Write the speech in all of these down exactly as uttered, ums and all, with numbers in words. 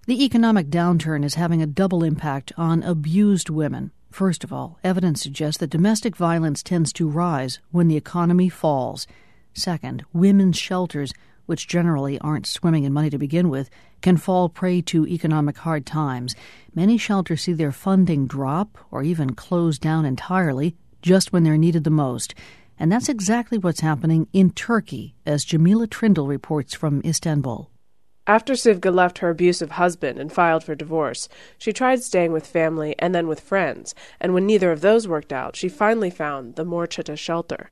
The economic downturn is having a double impact on abused women. First of all, evidence suggests that domestic violence tends to rise when the economy falls. Second, women's shelters, which generally aren't swimming in money to begin with, can fall prey to economic hard times. Many shelters see their funding drop or even close down entirely just when they're needed the most. And that's exactly what's happening in Turkey, as Jamila Trindle reports from Istanbul. After Sivga left her abusive husband and filed for divorce, she tried staying with family and then with friends, and when neither of those worked out, she finally found the Mor Çatı shelter.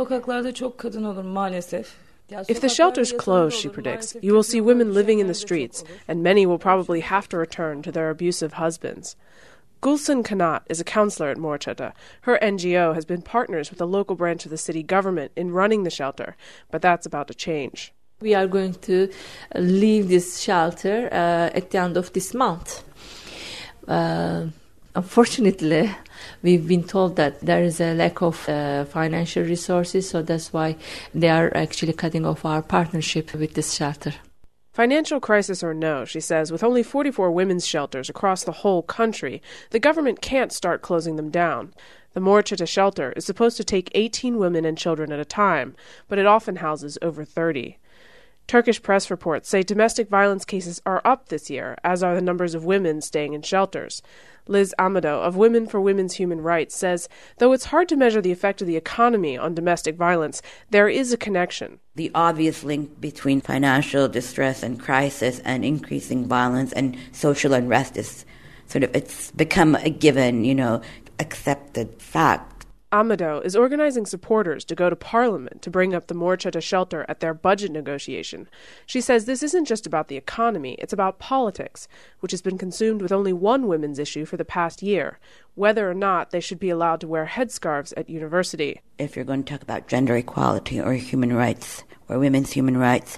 If the shelters close, she predicts, you will see women living in the streets, and many will probably have to return to their abusive husbands. Gülsün Kanat is a counselor at Mor Çatı. Her N G O has been partners with the local branch of the city government in running the shelter, but that's about to change. We are going to leave this shelter uh, at the end of this month. Uh, unfortunately, we've been told that there is a lack of uh, financial resources, so that's why they are actually cutting off our partnership with this shelter. Financial crisis or no, she says, with only forty-four women's shelters across the whole country, the government can't start closing them down. The Mor Çatı shelter is supposed to take eighteen women and children at a time, but it often houses over thirty. Turkish press reports say domestic violence cases are up this year, as are the numbers of women staying in shelters. Liz Amado of Women for Women's Human Rights says, though it's hard to measure the effect of the economy on domestic violence, there is a connection. The obvious link between financial distress and crisis and increasing violence and social unrest is sort of, it's become a given, you know, accepted fact. Amado is organizing supporters to go to Parliament to bring up the Mor Çatı shelter at their budget negotiation. She says this isn't just about the economy, it's about politics, which has been consumed with only one women's issue for the past year, whether or not they should be allowed to wear headscarves at university. If you're going to talk about gender equality or human rights, or women's human rights,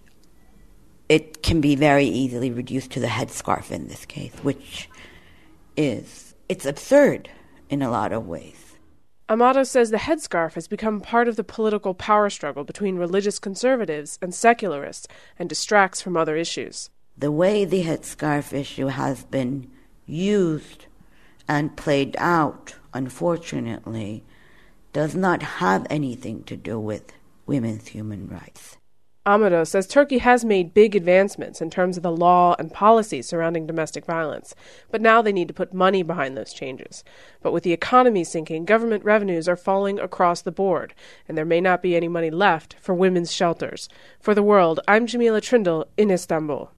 it can be very easily reduced to the headscarf in this case, which is, it's absurd in a lot of ways. Amado says the headscarf has become part of the political power struggle between religious conservatives and secularists and distracts from other issues. The way the headscarf issue has been used and played out, unfortunately, does not have anything to do with women's human rights. Amado says Turkey has made big advancements in terms of the law and policy surrounding domestic violence, but now they need to put money behind those changes. But with the economy sinking, government revenues are falling across the board, and there may not be any money left for women's shelters. For The World, I'm Jamila Trindle in Istanbul.